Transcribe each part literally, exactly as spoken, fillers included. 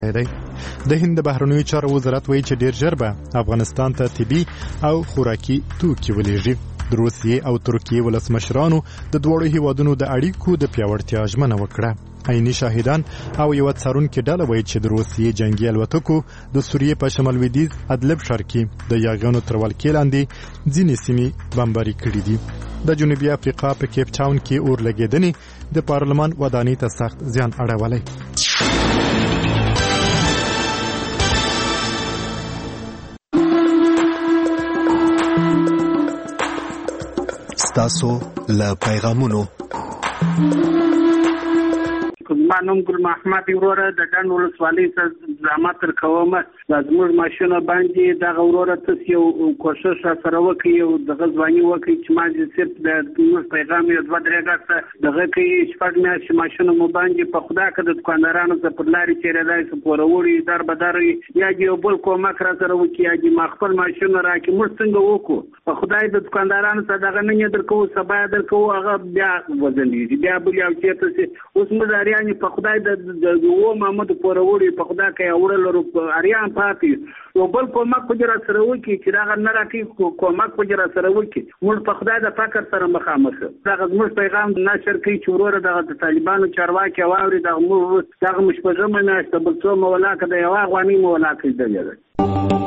دی. د هند د بهرنیو چارو وزارت وایي چې ډیر ژر به افغانستان ته طبي او خوراکي توکي ولېږي. د روسیې او ترکیې ولسمشرانو د دواړو هیوادونو د اړیکو د پیاوړتیا ژمنه وکړه. عیني شاهدان او یو څارونکي ډله وایي چې د روسیې جنگي الوتکو د سوریې په شمال لویدیځ ادلب ښار کې د یاغیانو تر ولکې لاندې ځینې سیمې بمباري کړي دي. د جنوبي افریقا په کیپ ټاون کې اور لګېدنې د پارلمان ودانۍ ته سخت زیان اړولی. ستاسو له پیغامونو زما نوم ګل محمد وروره د ډنډ ولسوالۍ څخه زحمت تر کومه زموږ ماشونه باندې دغه وروره تاسو یو کوشش سره وکړئ او دغه ځواني وکړئ چې ما دې صرف د موږ پیغام یو دوه درې غاښه دغه کې شپږ میاشتې ماشونه مو باندې په خدا کې د دکاندارانو څخه پر لارې تېرېدای شي پوروري در بدر یا یو بل کومک را سره وکړي یا دې ما خپل ماشونه راکړي موږ څنګه وکړو په خدای د دکاندارانو څخه دغه نه یې درکوو سبا یې درکوو هغه بیا وزنېږي بیا بل یو چېرته شي اوس موږ اریان په خدای د و محمد پوروري په خدا کې اورل ورو اریان پاتې او بل کومک خو جره سره وکړي چې دا نه راکې کومک خو جره سره وکړي موږ په خدای د فقر سره مخامخ دا زموږ پیغام نشر کوي چې وروره د طالبانو چارواکي واوري د موږ دغه مشپږمه میاشت بل څو مولا کې د یو غواني مولا کې دی.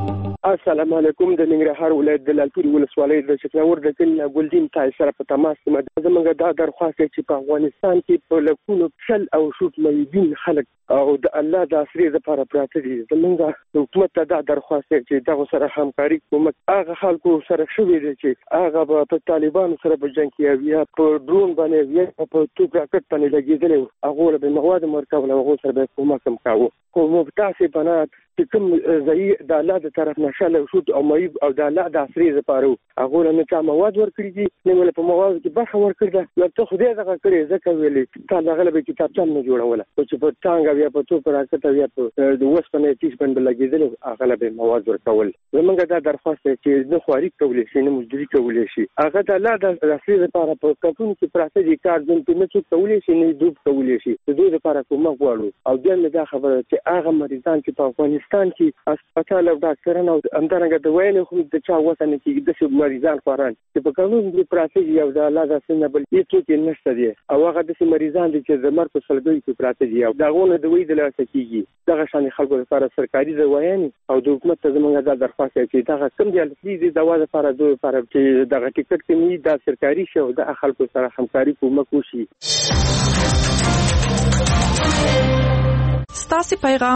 السلام علیکم. د ننګرهار ولایت د لالپورې ولسوالۍ د شکلاور د کلي ګلدین تای سره په تماس کې زموږ دا درخواست چې په افغانستان کې په لکونو شل او شوت مېدین خلک او د الله د اسرې لپاره پراته دي. زموږ حکومت ته دا درخواست چې دغه سره همکاري کومک هغه خلکو سره شوي دي چې هغه په طالبانو سره په جنگ کې یا په ډرون باندې یا په توپ راکټ باندې لګېدلي هغه به مواد مرکب له هغه سره به کومک هم کاوه. کوم تاسو بنات چې کوم ځای د الله د طرف نشاله شوت او مېب او د الله د اسرې لپاره هغه نه چا مواد ورکړي دي نه ول په مواد کې برخه ورکړه نو ته خو دې دغه کړې ځکه ویلې تا دغه به کتابچه نه جوړوله چې په ټانګ یا په توپ راکټ یا په د وسپنې تیس باندې لګېدل هغه به مواد ورکول. زمونږ دا درخواست چې نه خواري کولې شي نه مزدوري کولې شي هغه د الله د اسرې لپاره په کتون کې پراته دي کار دن په نه څه کولې شي نه دوب کولې شي د دوی لپاره کومه غواړو او دغه دا خبره چې هغه مریضان چې په افغانستان کې هسپتال او ډاکټرانو همدارنګه د وینې خو د چا وسنه کې د څه مریضان خوران چې په قانون کې پراته دي او د الله د سنه بل هیڅ کې نشته دي او هغه د مریضان دي چې د مرګ په سلګۍ کې پراته دي او داغونه د وې د لاسه کېږي دغه شان خلکو لپاره سرکاري ځوایان او د حکومت ته زموږ د درخواست چې دغه کم دي د دوا لپاره د لپاره چې دغه ټیکټ کې د سرکاري شو د خلکو سره همکاري کومک وشي. ستاسو پیغام